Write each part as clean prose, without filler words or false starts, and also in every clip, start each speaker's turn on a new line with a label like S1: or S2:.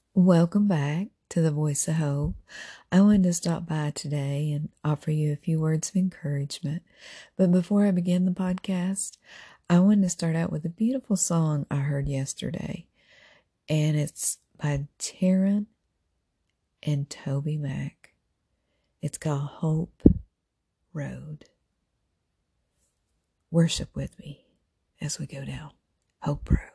S1: Welcome back to the Voice of Hope. I wanted to stop by today and offer you a few words of encouragement. But before I begin the podcast, I wanted to start out with a beautiful song I heard yesterday. And it's by Taryn and Toby Mac. It's called Hope Road. Worship with me as we go down Hope Road.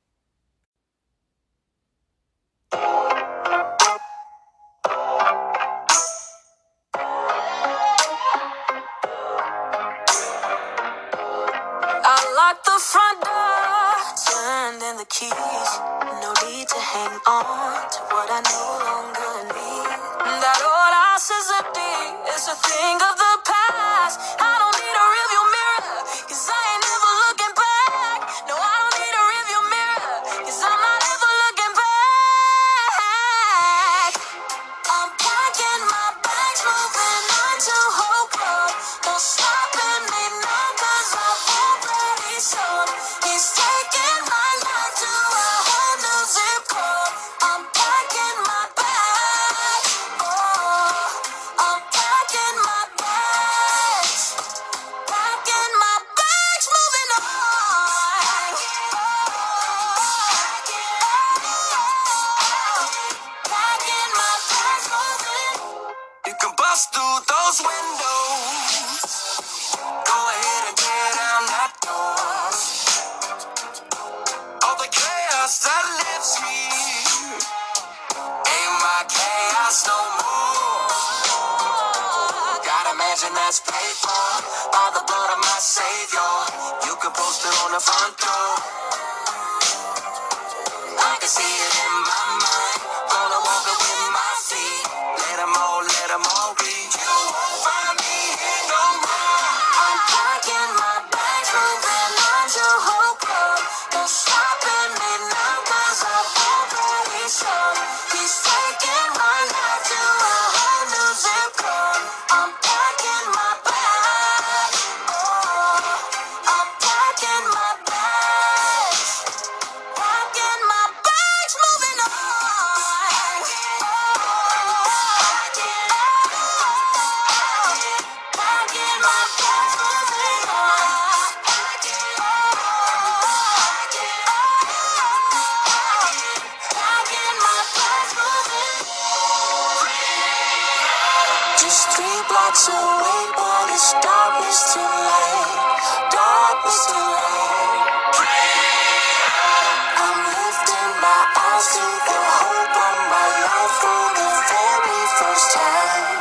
S2: I locked the front door, turned in the keys. No need to hang on to what I no longer need. That old house is empty, it's a thing of the past. I don't need a rearview mirror, cause I ain't never looking back. No, I don't need a rearview mirror, cause I'm not ever looking back. I'm packing my bags, moving on to Hope Road. No stopping me now, cause I've already sold. He's taking my life to a whole new zip code. I'm packing my bags. Oh, I'm packing my bags. Packing my bags, moving on. Packing my bags, moving. You can bust through those windows. Go ahead and tear down that door. All the chaos that lives here ain't my chaos no more. Got a mansion that's paid for by the blood of my savior. You can post it on the front door. I can see it in my mind. Gonna walk it with my feet. Let them all read. You won't find me here no more. I'm packing my bags, moving on to Hope Road. No stopping me now, cause I've already sold. He's taking my life to a whole new zip code. I'm packing my bags. Oh, I'm packing my bags. Packing my bags, moving on. Packing my bags, moving on. Packing my bags, moving on. Just 3 blocks away, but it's darkness too late. Darkness too late. I'm lifting my eyes to the hope of my life for the very first time.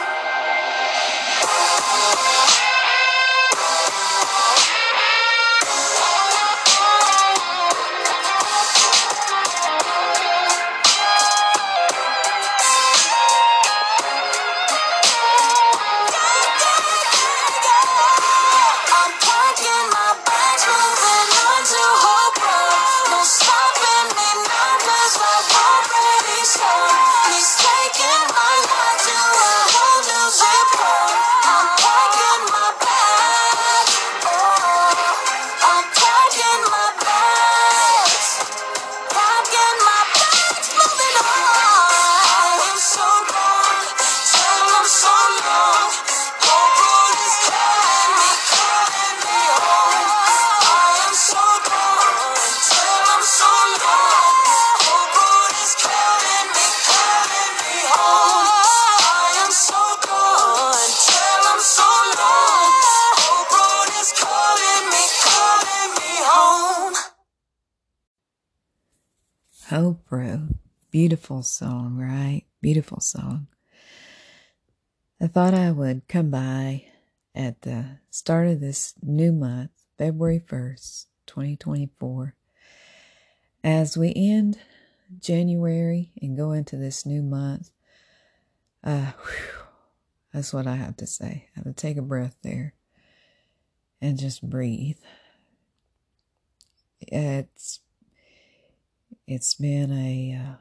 S2: I'm packing my bags, moving on to Hope Road. No stopping me now, cause I've already sold. He's taking my life to a whole new zip code. I'm packing my bags. Oh, I'm packing my bags. Packing my bags, moving on. I am so gone, till I'm so long. Hope Road is calling me home. I am so gone, till I'm so long. Hope Road is calling me home. I am so gone, till I'm so long. Hope Road is calling me home.
S1: Hope Road. Beautiful song, right? Beautiful song. I thought I would come by at the start of this new month, February 1st, 2024. As we end January and go into this new month, that's what I have to say. I have to take a breath there and just breathe. It's been a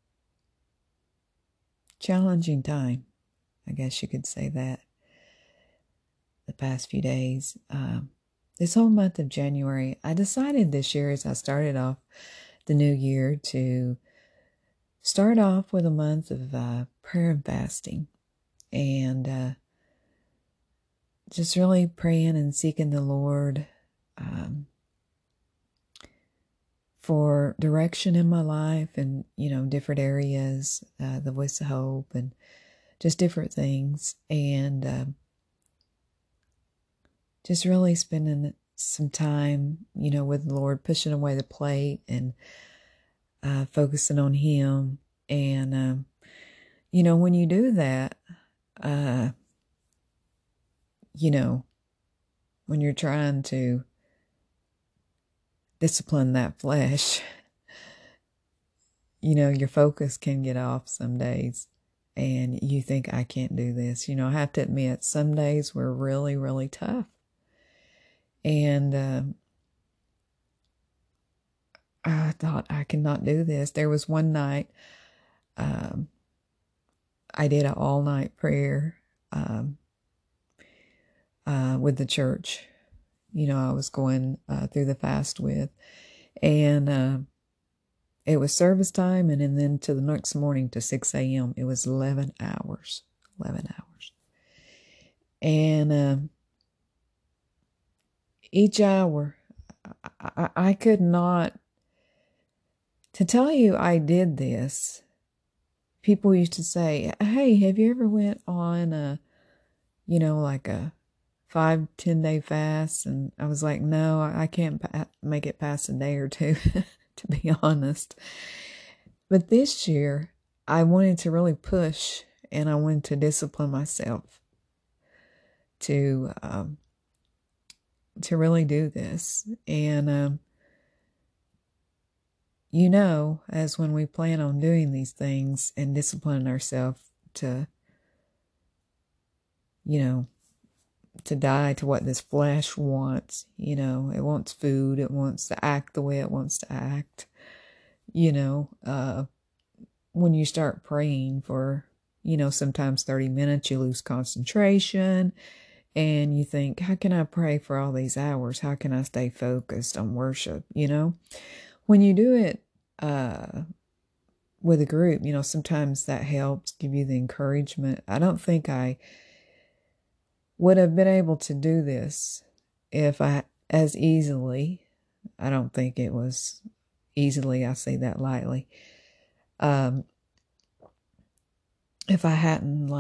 S1: challenging time. I guess you could say that. The past few days, this whole month of January, I decided this year as I started off the new year to start off with a month of prayer and fasting, and just really praying and seeking the Lord for direction in my life, and different areas, the Voice of Hope, and just different things, and just really spending some time, with the Lord, pushing away the plate and focusing on Him. And when you do that, when you're trying to discipline that flesh, your focus can get off some days, and you think, I can't do this. I have to admit, some days were really, really tough. And I thought, I cannot do this. There was one night I did an all-night prayer with the church, I was going through the fast with. And it was service time, and then to the next morning to 6 a.m. It was 11 hours. 11 hours. And each hour, I could not, to tell you I did this, people used to say, hey, have you ever went on like a 5-10 day fast? And I was like, no, I can't make it past a day or two, to be honest. But this year, I wanted to really push, and I wanted to discipline myself to really do this. And as when we plan on doing these things and disciplining ourselves to to die to what this flesh wants. It wants food. It wants to act the way it wants to act. When you start praying for, sometimes 30 minutes, you lose concentration, and you think, how can I pray for all these hours? How can I stay focused on worship? When you do it with a group, sometimes that helps give you the encouragement. I don't think I would have been able to do this as easily. I don't think it was easily. I say that lightly. If I hadn't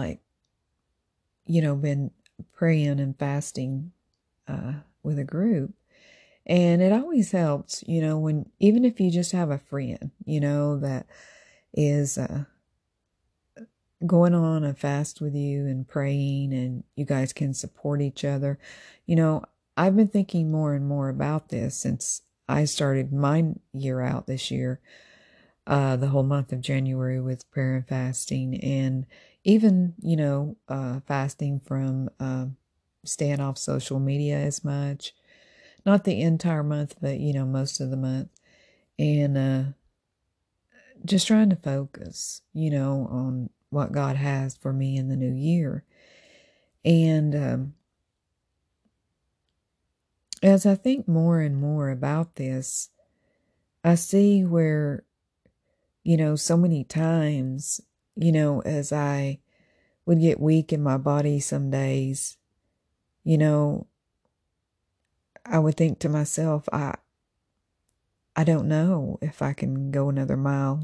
S1: been praying and fasting with a group. And it always helps, even if you just have a friend, that is going on a fast with you and praying, and you guys can support each other. I've been thinking more and more about this since I started my year out this year, the whole month of January with prayer and fasting, and even, fasting from staying off social media as much. Not the entire month, but, most of the month. And just trying to focus, on what God has for me in the new year. And as I think more and more about this, I see where, so many times, as I would get weak in my body some days, I would think to myself, I don't know if I can go another mile,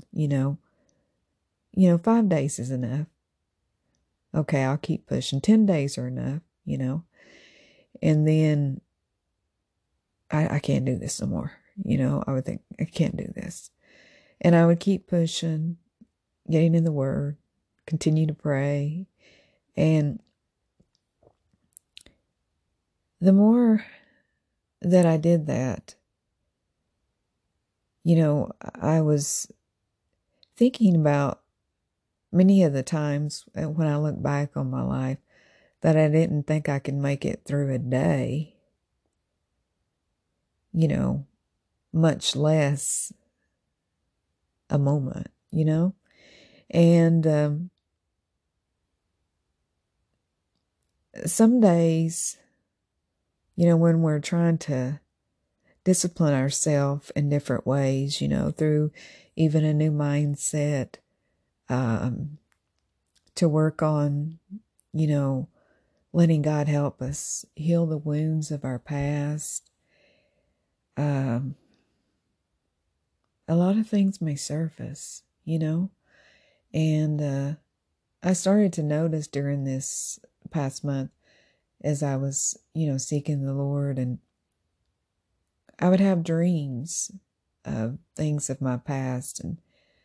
S1: 5 days is enough. Okay, I'll keep pushing. 10 days are enough, and then I can't do this no more. I would think, I can't do this. And I would keep pushing, getting in the Word, continue to pray. And the more that I did that, I was thinking about many of the times when I look back on my life that I didn't think I could make it through a day, much less a moment, and some days, when we're trying to discipline ourselves in different ways, through even a new mindset, to work on, letting God help us heal the wounds of our past. A lot of things may surface, and I started to notice during this past month as I was, seeking the Lord, and I would have dreams of things of my past, and,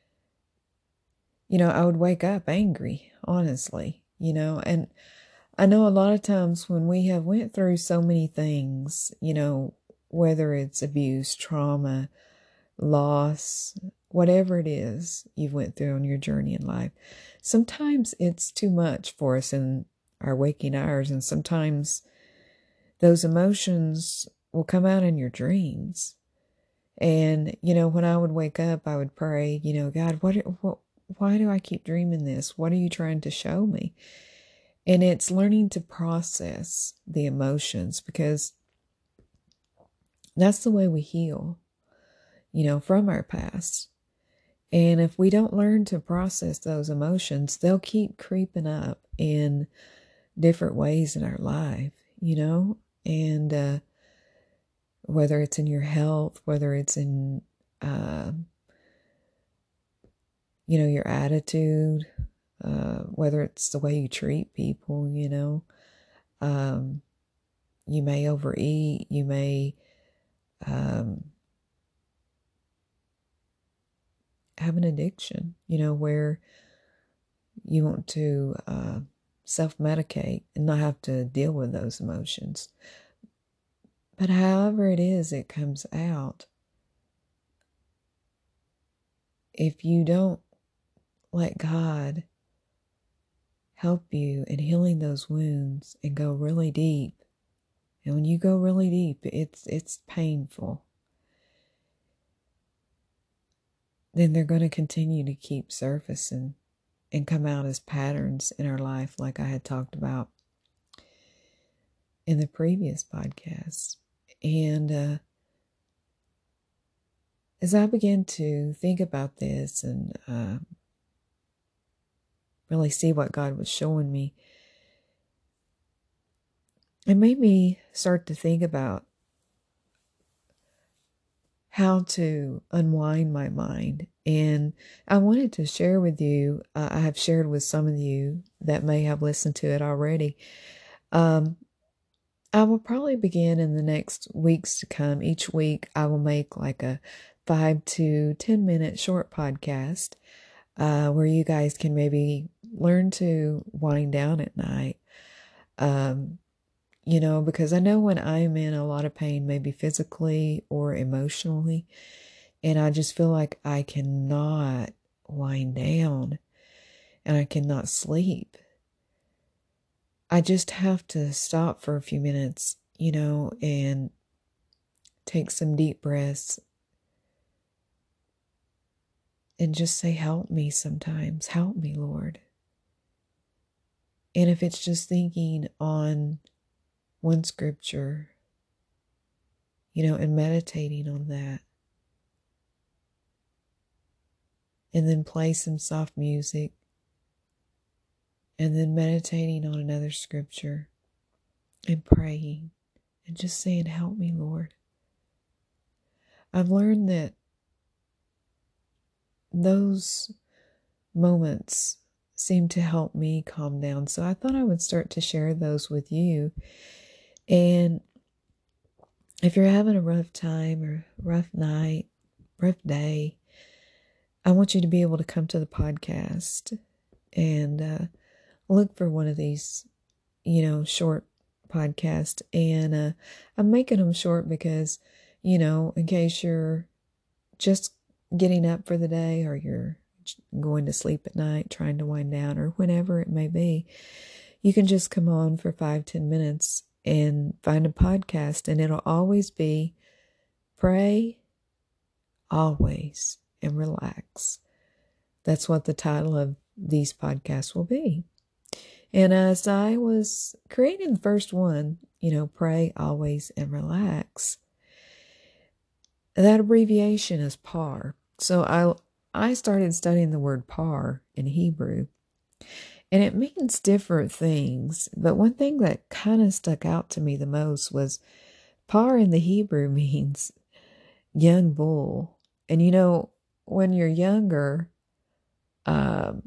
S1: I would wake up angry, honestly, and I know a lot of times when we have went through so many things, whether it's abuse, trauma, loss, whatever it is you've went through on your journey in life, sometimes it's too much for us in our waking hours, and sometimes those emotions will come out in your dreams. And, when I would wake up, I would pray, God, why do I keep dreaming this? What are you trying to show me? And it's learning to process the emotions, because that's the way we heal, from our past. And if we don't learn to process those emotions, they'll keep creeping up in different ways in our life, and whether it's in your health, whether it's in, your attitude, whether it's the way you treat people, you may overeat, you may have an addiction, where you want to self-medicate and not have to deal with those emotions. But however it is, it comes out. If you don't let God help you in healing those wounds and go really deep, and when you go really deep, it's painful, then they're going to continue to keep surfacing and come out as patterns in our life, like I had talked about in the previous podcast. And as I began to think about this and really see what God was showing me, it made me start to think about how to unwind my mind. And I wanted to share with you, I have shared with some of you that may have listened to it already. I will probably begin in the next weeks to come. Each week I will make like a 5 to 10 minute short podcast where you guys can maybe learn to wind down at night. Because I know when I'm in a lot of pain, maybe physically or emotionally, and I just feel like I cannot wind down and I cannot sleep, I just have to stop for a few minutes, and take some deep breaths and just say, help me sometimes. Help me, Lord. And if it's just thinking on one scripture, and meditating on that, and then play some soft music, and then meditating on another scripture and praying and just saying, help me, Lord. I've learned that those moments seem to help me calm down. So I thought I would start to share those with you. And if you're having a rough time or rough night, rough day, I want you to be able to come to the podcast and look for one of these, short podcasts. And I'm making them short because, in case you're just getting up for the day or you're going to sleep at night, trying to wind down, or whenever it may be, you can just come on for 5-10 minutes and find a podcast, and it'll always be Pray Always and Relax. That's what the title of these podcasts will be. And as I was creating the first one, Pray Always and Relax, that abbreviation is PAR. So I started studying the word par in Hebrew, and it means different things. But one thing that kind of stuck out to me the most was par in the Hebrew means young bull. And when you're younger, um,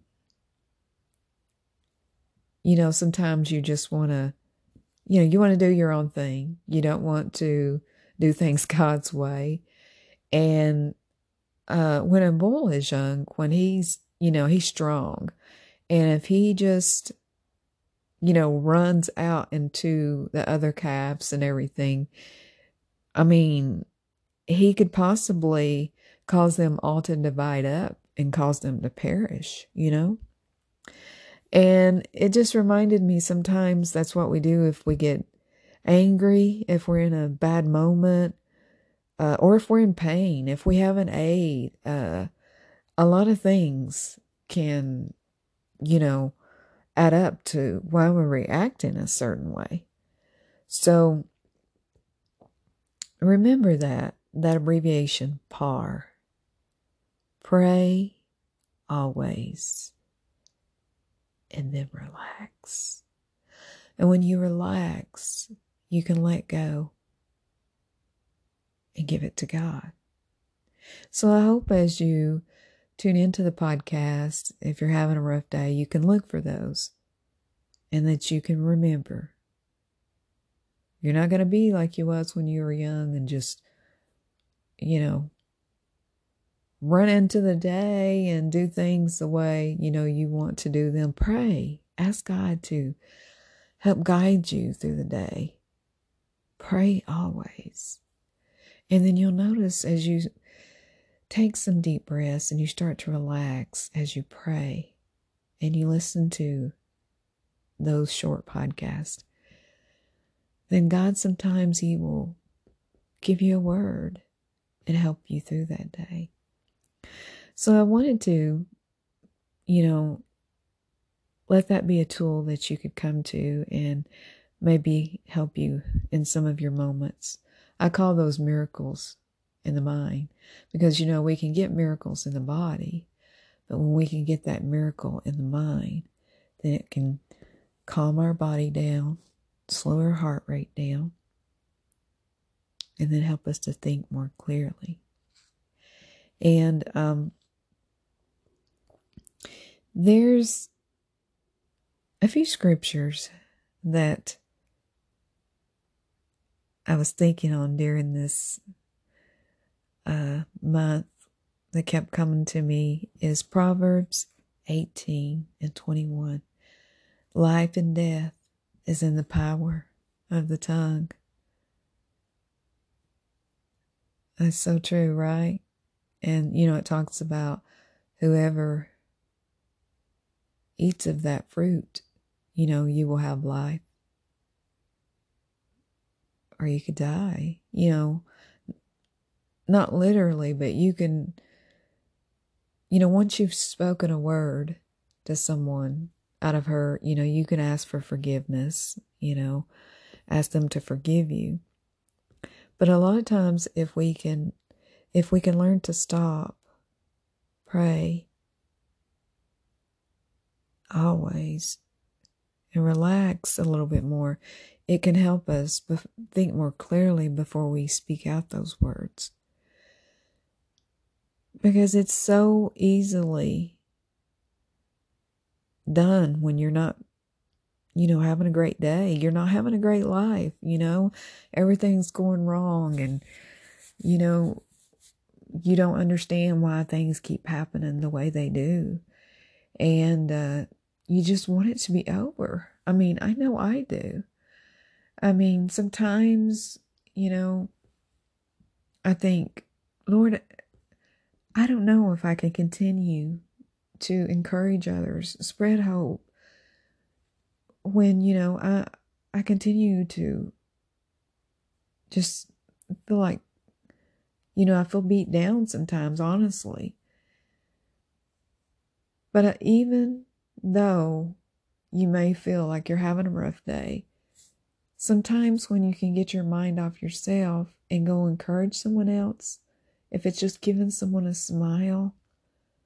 S1: sometimes you just want to, you want to do your own thing. You don't want to do things God's way. And when a bull is young, when he's strong. And if he just, runs out into the other calves and everything, I mean, he could possibly cause them all to divide up and cause them to perish. And it just reminded me sometimes that's what we do if we get angry, if we're in a bad moment, or if we're in pain, if we haven't ate. A lot of things can, add up to why we react in a certain way. So remember that abbreviation, PAR. Pray always, and then relax. And when you relax, you can let go and give it to God. So I hope as you tune into the podcast, if you're having a rough day, you can look for those and that you can remember. You're not going to be like you was when you were young and just, run into the day and do things the way, you want to do them. Pray. Ask God to help guide you through the day. Pray always. And then you'll notice as you take some deep breaths and you start to relax as you pray and you listen to those short podcasts, then God sometimes He will give you a word and help you through that day. So I wanted to, let that be a tool that you could come to and maybe help you in some of your moments. I call those miracles in the mind because, we can get miracles in the body, but when we can get that miracle in the mind, then it can calm our body down, slow our heart rate down, and then help us to think more clearly. And there's a few scriptures that I was thinking on during this month that kept coming to me is Proverbs 18:21. Life and death is in the power of the tongue. That's so true, right? And, it talks about whoever eats of that fruit, you will have life. Or you could die, not literally, but you can, once you've spoken a word to someone out of her, you can ask for forgiveness, ask them to forgive you. But a lot of times if we can learn to stop, pray always, and relax a little bit more, it can help us think more clearly before we speak out those words. Because it's so easily done when you're not, having a great day. You're not having a great life, everything's going wrong and, you don't understand why things keep happening the way they do. And you just want it to be over. I mean, I know I do. I mean, sometimes, I think, Lord, I don't know if I can continue to encourage others, spread hope, when, I continue to just feel like, I feel beat down sometimes, honestly. But even though you may feel like you're having a rough day, sometimes when you can get your mind off yourself and go encourage someone else, if it's just giving someone a smile,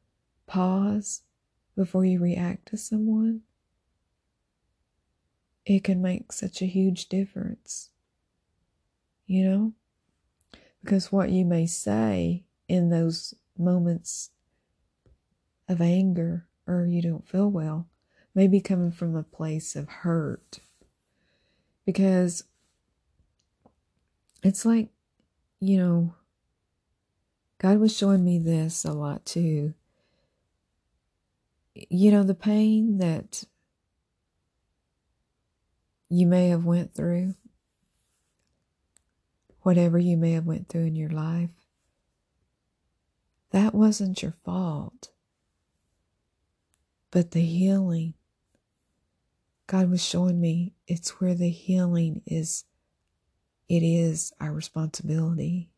S1: pause before you react to someone, it can make such a huge difference, because what you may say in those moments of anger or you don't feel well may be coming from a place of hurt. Because it's like, God was showing me this a lot too. The pain that you may have went through, whatever you may have went through in your life, that wasn't your fault. But the healing, God was showing me it's where the healing is. It is our responsibility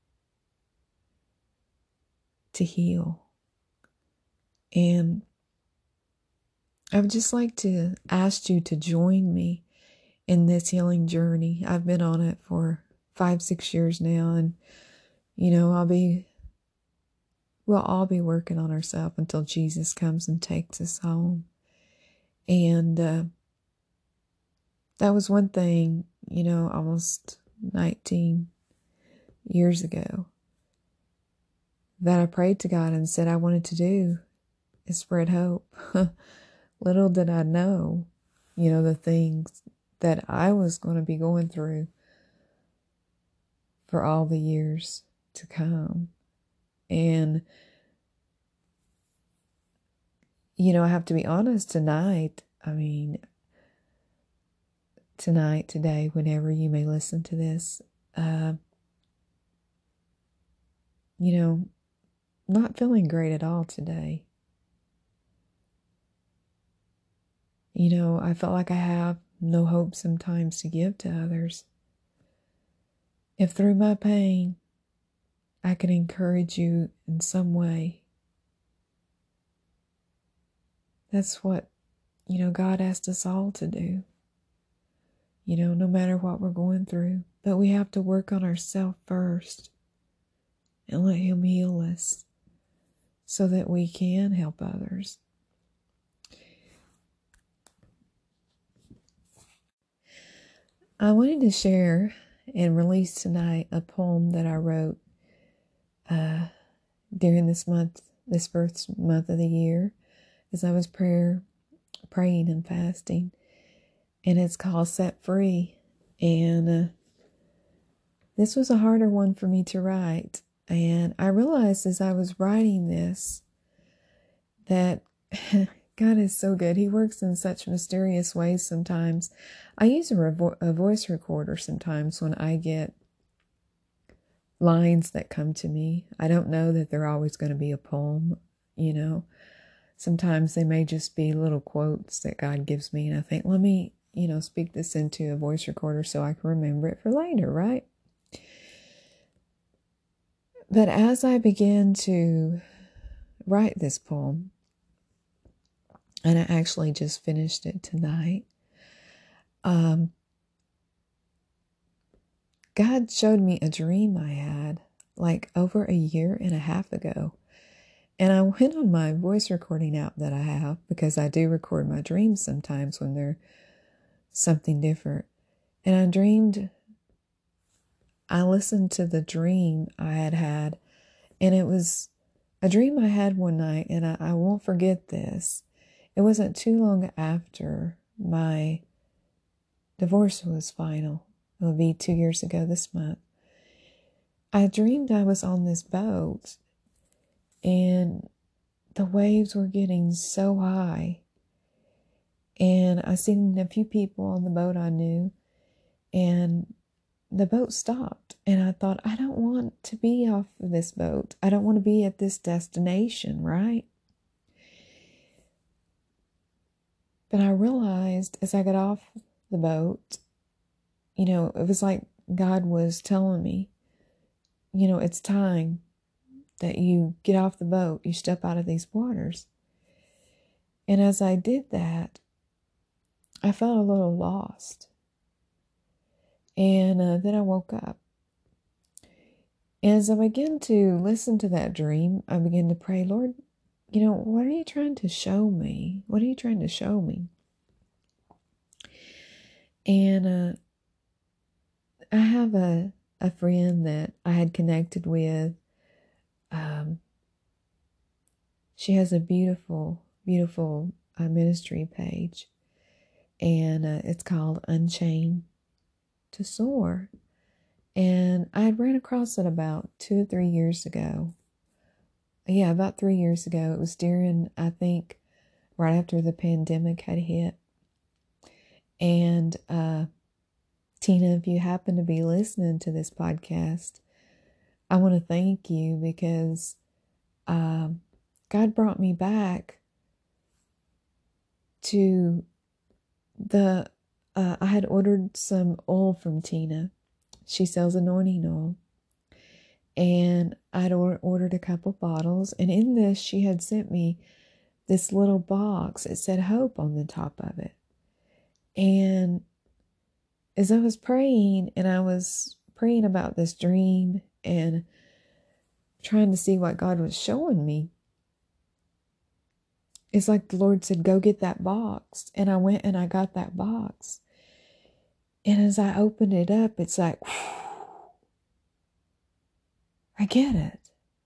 S1: to heal. And I would just like to ask you to join me in this healing journey. I've been on it for 5-6 years now, and we'll all be working on ourselves until Jesus comes and takes us home. And that was one thing, almost 19 years ago that I prayed to God and said I wanted to do is spread hope. Little did I know, the things that I was going to be going through for all the years to come. And, I have to be honest tonight. Today, whenever you may listen to this, not feeling great at all today. I felt like I have no hope sometimes to give to others. If through my pain, I can encourage you in some way, that's what, God asked us all to do. No matter what we're going through. But we have to work on ourselves first and let Him heal us so that we can help others. I wanted to share and release tonight a poem that I wrote during this first month of the year, as I was praying and fasting. And it's called Set Free. And this was a harder one for me to write. And I realized as I was writing this that God is so good. He works in such mysterious ways sometimes. I use a voice recorder sometimes when I get lines that come to me. I don't know that they're always going to be a poem, Sometimes they may just be little quotes that God gives me. And I think, let me, speak this into a voice recorder so I can remember it for later, right? But as I began to write this poem, and I actually just finished it tonight, God showed me a dream I had like over 1.5 years ago. And I went on my voice recording app that I have, because I do record my dreams sometimes when they're something different. And I listened to the dream I had, and it was a dream I had one night, and I won't forget this. It wasn't too long after my divorce was final. It will be 2 years ago this month. I dreamed I was on this boat, and the waves were getting so high. And I seen a few people on the boat I knew, and the boat stopped. And I thought, I don't want to be off of this boat. I don't want to be at this destination, right? But I realized as I got off the boat, it was like God was telling me, it's time that you get off the boat, you step out of these waters. And as I did that, I felt a little lost. And then I woke up. And as I began to listen to that dream, I began to pray, Lord, what are you trying to show me? What are you trying to show me? And I have a friend that I had connected with. She has a beautiful, beautiful ministry page, and it's called Unchained to Soar. And I had ran across it about 2 or 3 years ago. Yeah, about 3 years ago. It was during, I think, right after the pandemic had hit. And Tina, if you happen to be listening to this podcast, I want to thank you because God brought me back to I had ordered some oil from Tina. She sells anointing oil. And I'd ordered a couple bottles. And in this, she had sent me this little box. It said hope on the top of it. And as I was praying, and I was praying about this dream and trying to see what God was showing me, it's like the Lord said, go get that box. And I went and I got that box. And as I opened it up, it's like, whew, I get it.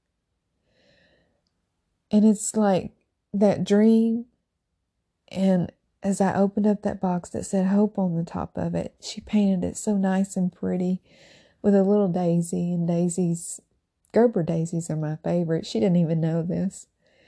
S1: And it's like that dream. And as I opened up that box that said hope on the top of it, she painted it so nice and pretty with a little daisy. And daisies, Gerber daisies are my favorite. She didn't even know this.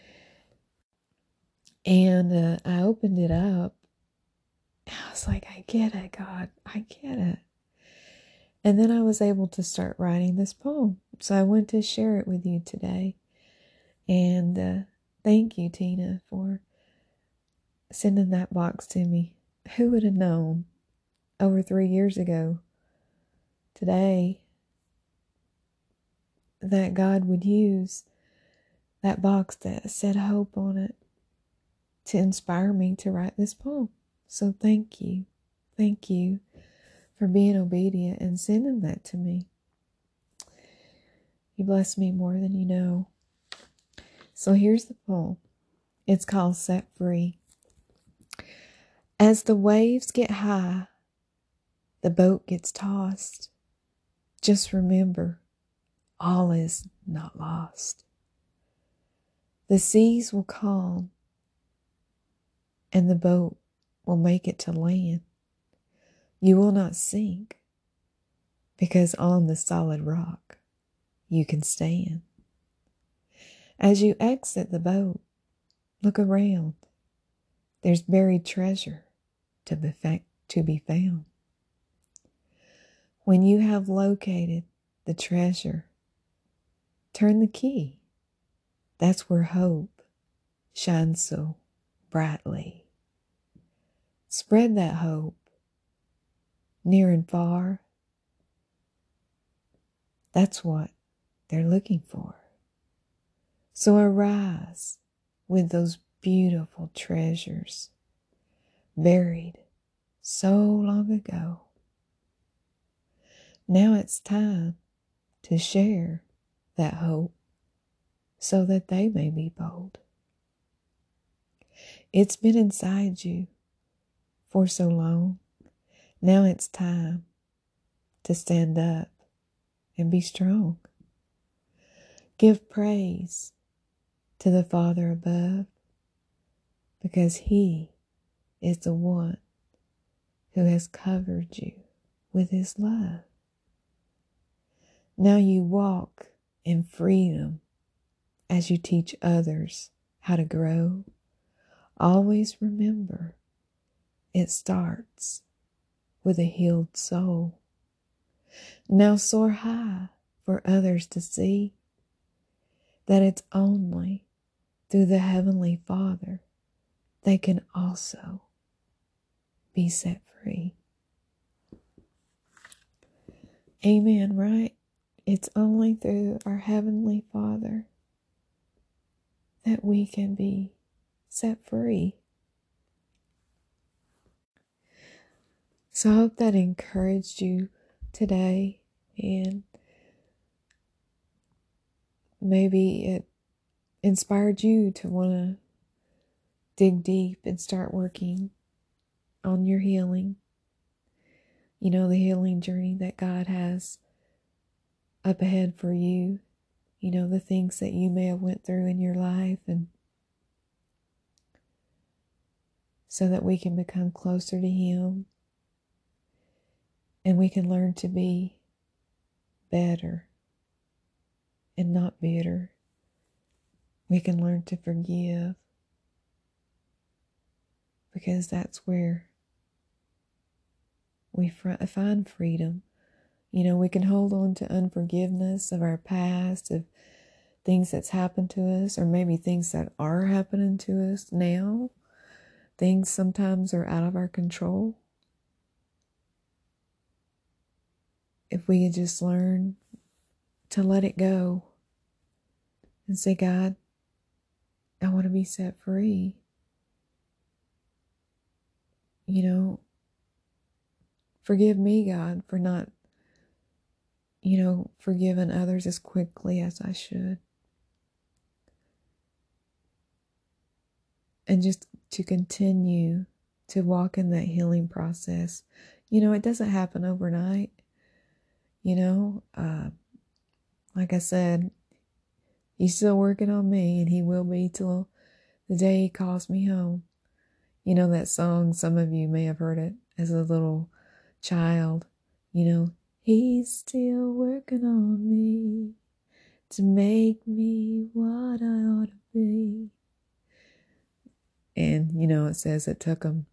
S1: And I opened it up. I was like, I get it, God. I get it. And then I was able to start writing this poem. So I want to share it with you today. And thank you, Tina, for sending that box to me. Who would have known over 3 years ago today that God would use that box that said hope on it to inspire me to write this poem. So thank you. Thank you for being obedient and sending that to me. You bless me more than you know. So here's the poem. It's called Set Free. As the waves get high, the boat gets tossed. Just remember, all is not lost. The seas will calm, and the boat will make it to land. You will not sink, because on the solid rock you can stand. As you exit the boat, look around. There's buried treasure to be found. When you have located the treasure, turn the key. That's where hope shines so brightly. Spread that hope near and far. That's what they're looking for. So arise with those beautiful treasures buried so long ago. Now it's time to share that hope so that they may be bold. It's been inside you for so long. Now it's time to stand up and be strong. Give praise to the Father above, because He is the one who has covered you with His love. Now you walk in freedom as you teach others how to grow. Always remember, it starts with a healed soul. Now soar high for others to see that it's only through the Heavenly Father they can also be set free. Amen, right? It's only through our Heavenly Father that we can be set free. So I hope that encouraged you today, and maybe it inspired you to want to dig deep and start working on your healing. You know, the healing journey that God has up ahead for you. You know, the things that you may have went through in your life, and so that we can become closer to Him and we can learn to be better and not bitter. We can learn to forgive, because that's where we find freedom. You know, we can hold on to unforgiveness of our past, of things that's happened to us, or maybe things that are happening to us now. Things sometimes are out of our control. If we could just learn to let it go and say, God, I want to be set free. You know, forgive me, God, for not, forgiving others as quickly as I should. And just to continue to walk in that healing process. You know, it doesn't happen overnight. You know, like I said, He's still working on me, and He will be till the day He calls me home. You know that song, some of you may have heard it as a little child. You know, He's still working on me to make me what I ought to be. And, you know, it says it took Him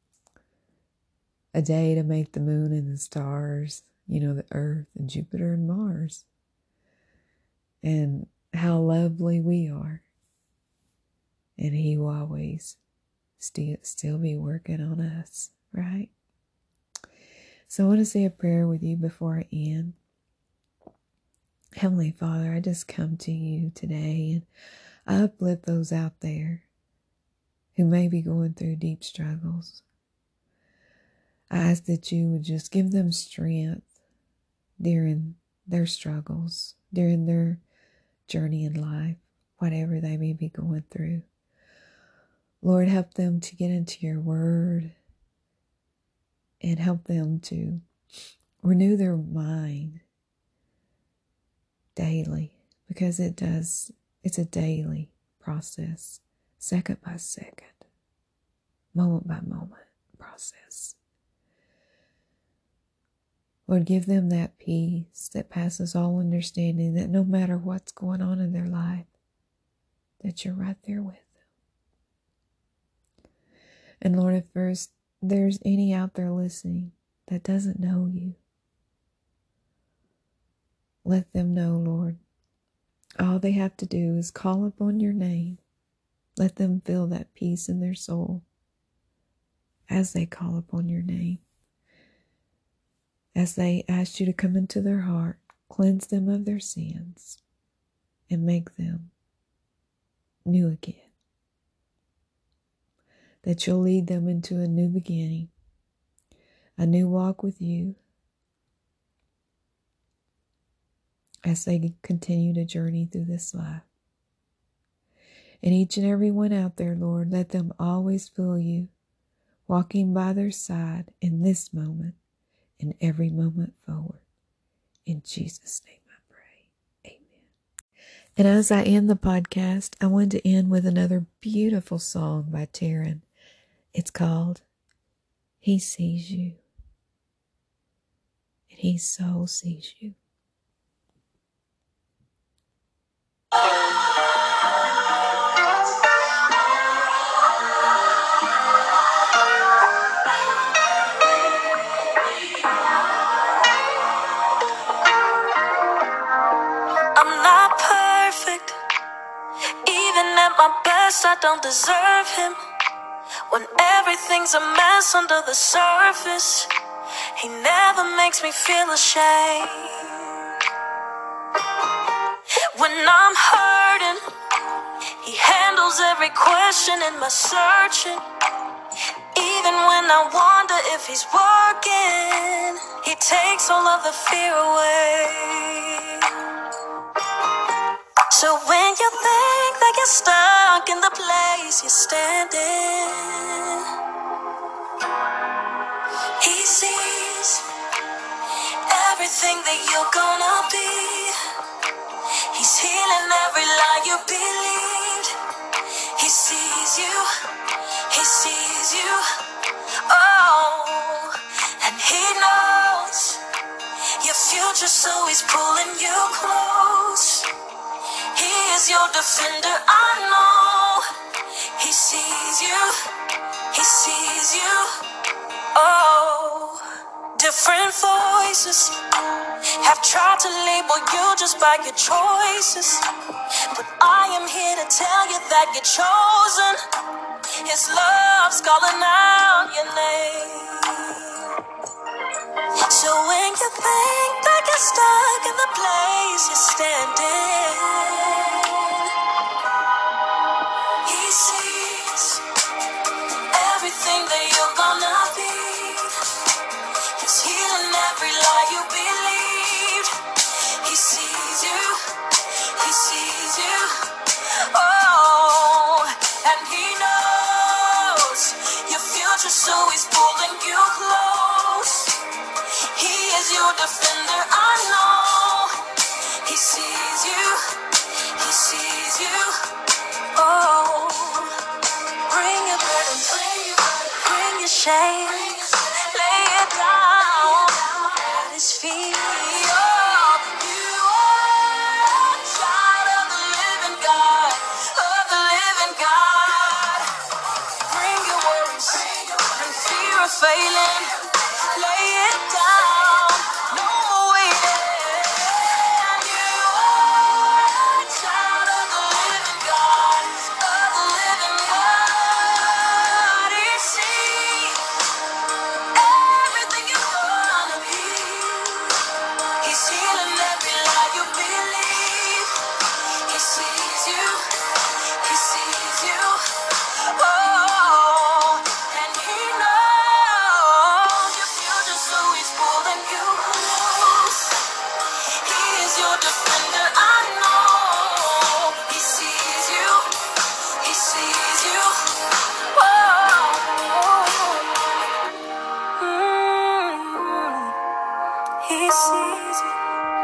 S1: a day to make the moon and the stars, you know, the earth and Jupiter and Mars. And how lovely we are. And He will always still be working on us, right? So I want to say a prayer with you before I end. Heavenly Father, I just come to You today, and I uplift those out there who may be going through deep struggles. I ask that You would just give them strength during their struggles, during their journey in life, whatever they may be going through. Lord, help them to get into Your word, and help them to renew their mind daily, because it's a daily process, second by second, moment by moment process. Lord, give them that peace that passes all understanding, that no matter what's going on in their life, that You're right there with them. And Lord, if there's any out there listening that doesn't know You, let them know, Lord, all they have to do is call upon Your name. Let them feel that peace in their soul as they call upon Your name. As they ask You to come into their heart, cleanse them of their sins, and make them new again. That You'll lead them into a new beginning, a new walk with You, as they continue to journey through this life. And each and every one out there, Lord, let them always feel You walking by their side in this moment and every moment forward. In Jesus' name I pray. Amen. And as I end the podcast, I wanted to end with another beautiful song by Taryn. It's called He Sees You. And He so sees you.
S2: I'm not perfect, even at my best, I don't deserve Him. When everything's a mess under the surface, He never makes me feel ashamed. When I'm hurting, He handles every question in my searching. Even when I wonder if He's working, He takes all of the fear away. So when you think that that you're stuck in the place you're standing. He sees everything that you're gonna be. He's healing every lie you believed. He sees you, he sees you, oh, and he knows your future, so he's pulling you close. He is your defender, I know. He sees you, he sees you, oh. Different voices have tried to label you just by your choices, but I am here to tell you that you're chosen. His love's calling out your name. So when you think that you're stuck in the place you're standing, he sees everything that you're gonna be. He's healing every lie you believed. He sees you, he sees you, oh, and he knows your future, so he's pulling you close. He is your defender, I know. He sees you, he sees you, oh. Bring your burdens, bring your shame, lay it down at his feet. Oh, you are a child of the living God, of the living God. Bring your worries and fear of failing, lay it down, no more waiting. You are a child of the living God, of the living God. He sees everything you're gonna be. He's healing every lie you believe. He sees you, he sees you, oh, and he knows your future, so he's pulling you close. He is your defender, I know. He sees you, he sees you, oh, he sees you.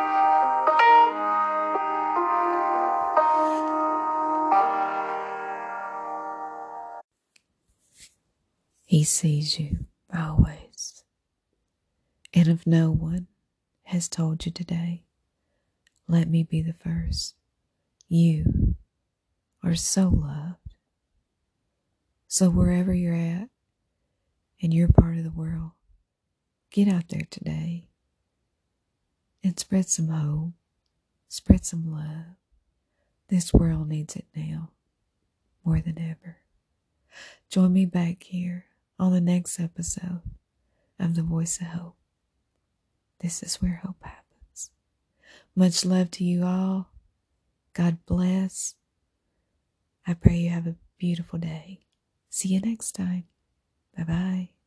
S1: He sees you always. And if no one has told you today, let me be the first. You are so loved. So wherever you're at in your part of the world, get out there today and spread some hope, spread some love. This world needs it now more than ever. Join me back here on the next episode of The Voice of Hope. This is where hope happens. Much love to you all. God bless. I pray you have a beautiful day. See you next time. Bye-bye.